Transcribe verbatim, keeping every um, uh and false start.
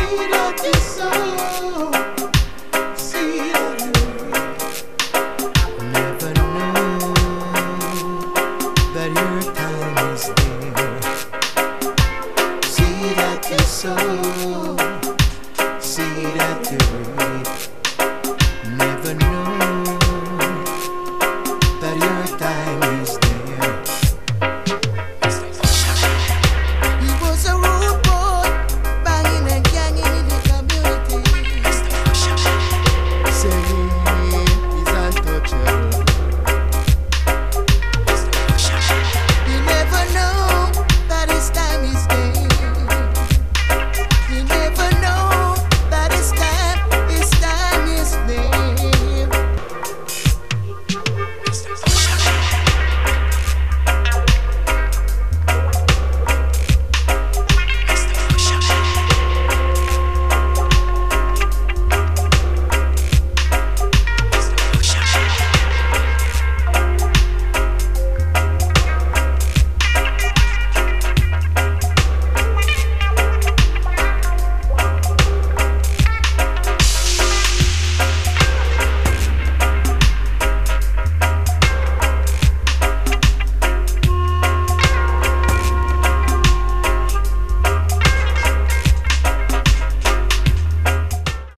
that you sow, seed of love. Never knew that your time is near. See that you sow.